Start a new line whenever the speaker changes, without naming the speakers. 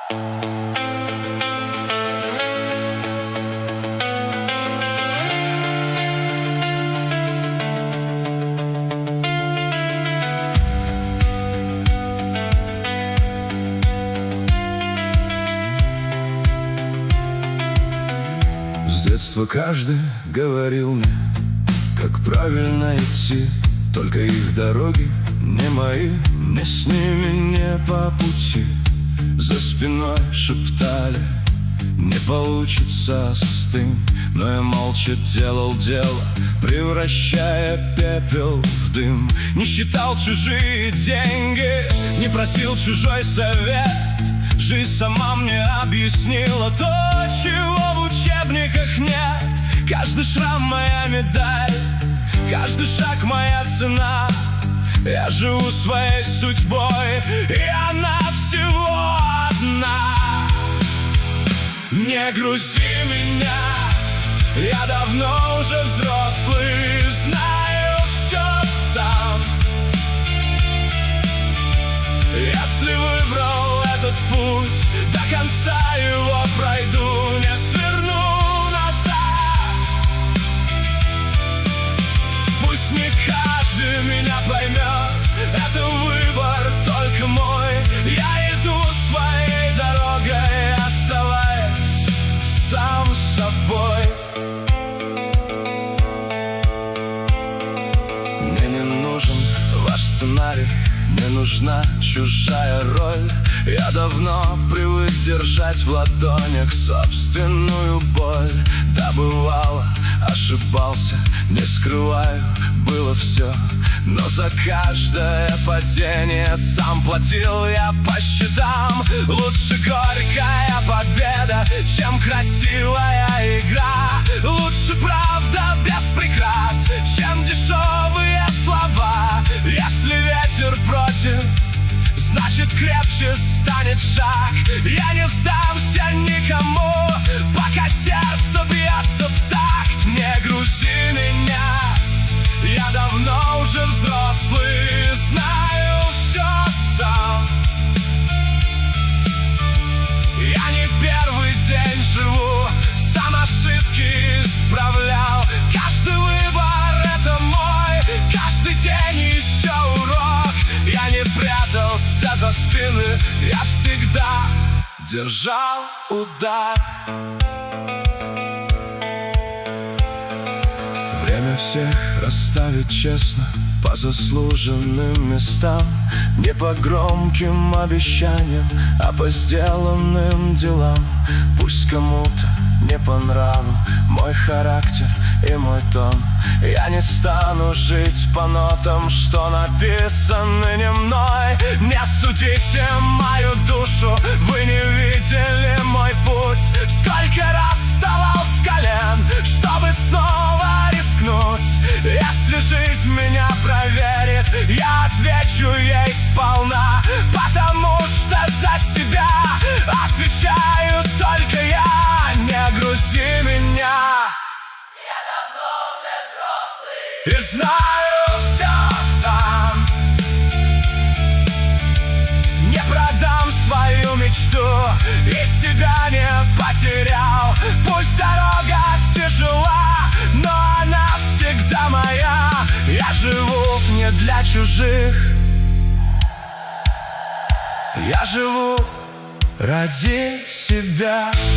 С детства каждый говорил мне, как правильно идти, только их дороги не мои, мне с ними не по пути. За спиной шептали, не получится остынь, но я молча делал дело, превращая пепел в дым. Не считал чужие деньги, не просил чужой совет. Жизнь сама мне объяснила то, чего в учебниках нет. Каждый шрам моя медаль, каждый шаг моя цена. Я живу своей судьбой, и она всего одна. Не грузи меня, я давно уже взрослый, знаю все сам. Если выбрал этот путь, до конца его пройду, не сверну назад. Пусть не каждый меня поймет, это выбор только мой. Я иду своей дорогой, оставаясь сам собой. Мне не нужен ваш сценарий, не нужна чужая роль. Я давно привык держать в ладонях собственную боль. Да, бывало, ошибался, не скрываю, было все. Но за каждое падение сам платил я по счетам. Лучше горькая победа, чем красивая игра. Лучше правда без прикрас, чем дешевые слова. Если ветер против, значит крепче станет шаг. Я не сдамся никому, пока сердце бьется в такт. Не грузи меня, я давно уже взрослый, знаю все сам. Я не первый день живу, сам ошибки исправлял. Каждый выбор это мой, каждый день еще урок. Я не прятался за спины, я всегда держал удар. Время всех расставит честно по заслуженным местам. Не по громким обещаниям, а по сделанным делам. Пусть кому-то не по нраву мой характер и мой тон. Я не стану жить по нотам, что написаны не мной. Не судите мою душу, вы не видели мой путь. Сколько раз вставал с колен, чтобы снова рискнуть. Если жизнь меня проверит, я отвечу ей сполна, потому что за себя отвечаю только я. Не грузи меня, я давно уже взрослый и знаю все сам. Не продам свою мечту и себя не потерял. Пусть дорога тяжела, но она всегда моя. Я живу не для чужих, я живу ради себя.